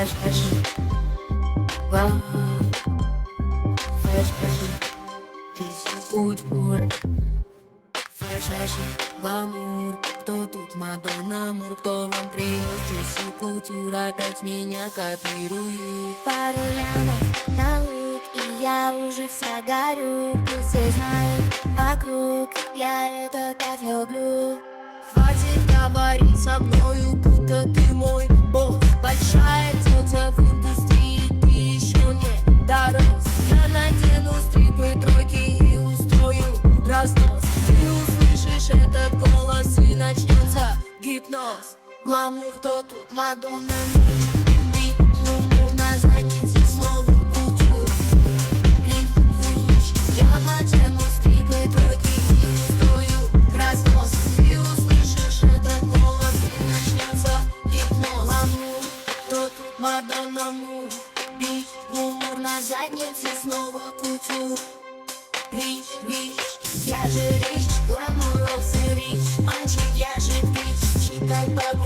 Fashion, культура, гламур. Кто тут Мадонна Мур, кто вам принес культура, опять меня копирует. Пару лямов на лук, и я уже вся горю. Пусть все знают вокруг, я это так люблю. Хватит говорить со мною, будто ты мой босс. Большая тетя в индустрии, ты еще не дорос. Я надену стрипы, тройки и устрою разнос. Ты услышишь этот голос и начнется гипноз. Гламур, кто тут Мадонна Мур, на заднице снова культура. Я надену стрипы, тройки и устрою разнос. Ты услышишь этот голос и начнется гипноз. Гламур, кто тут Мадонна Мур, юмор на заднице снова культура. Рич, я же рич, гламурос и рич. Мальчик, я же бич, читай по